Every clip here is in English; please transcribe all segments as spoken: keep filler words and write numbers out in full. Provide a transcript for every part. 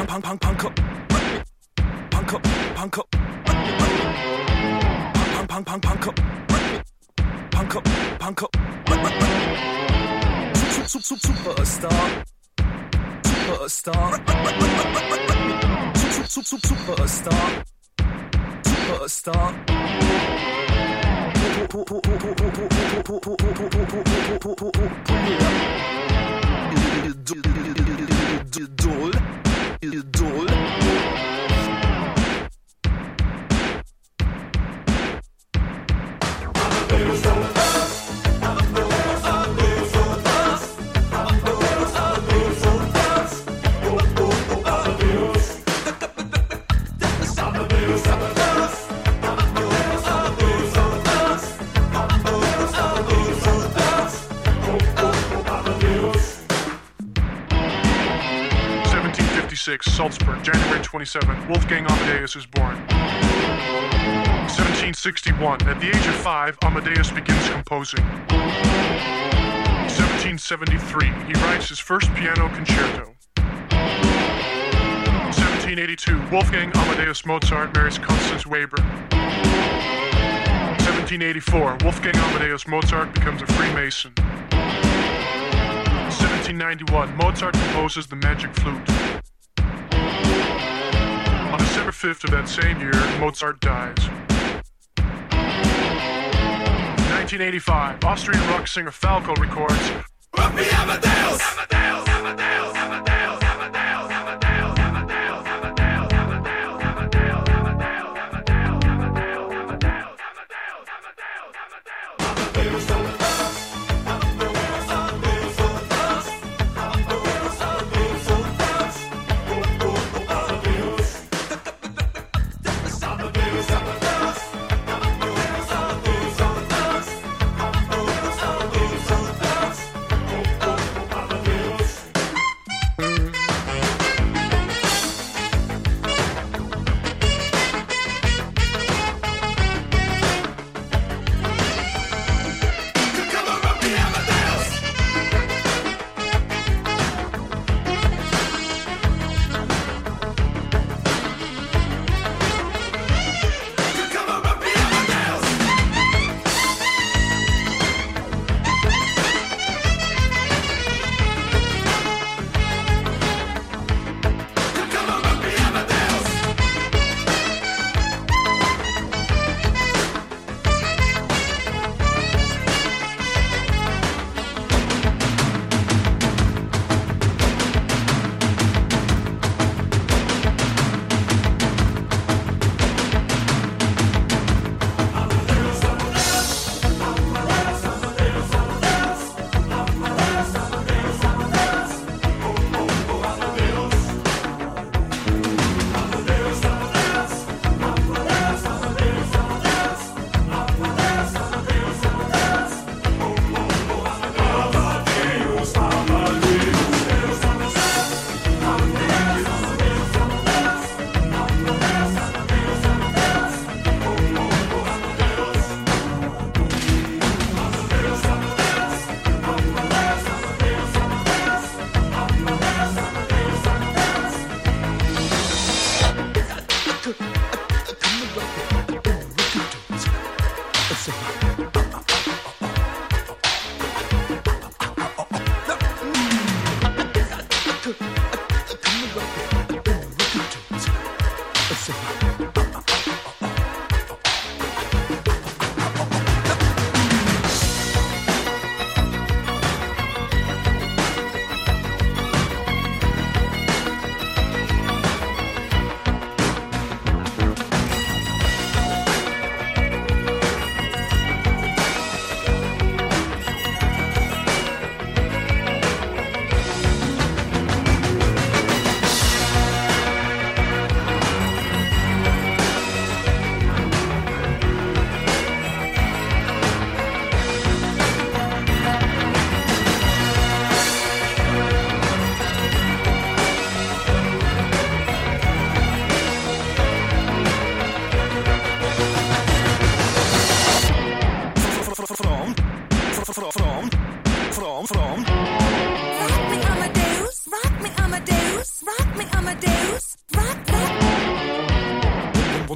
punk punk punk up punk up punk up punk punk punk punk up punk up punk up superstar superstar superstar superstar Idol Idol Salzburg, January twenty-seventh, Wolfgang Amadeus is born. seventeen sixty-one, at the age of five, Amadeus begins composing. seventeen seventy-three, he writes his first piano concerto. seventeen eighty-two, Wolfgang Amadeus Mozart marries Constance Weber. seventeen eighty-four, Wolfgang Amadeus Mozart becomes a Freemason. seventeen ninety-one, Mozart composes the Magic Flute. On December fifth of that same year, Mozart dies. nineteen eighty-five, Austrian rock singer Falco records Rugby Amadeus! Amadeus! Amadeus! Amadeus! Amadeus! Amadeus! Amadeus! Amadeus!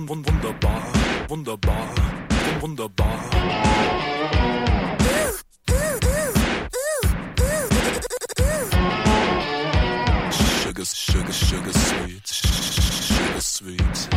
wunderbar, wunderbar, wunderbar. Sugar, sugar, sugar sweet, sugar sweet.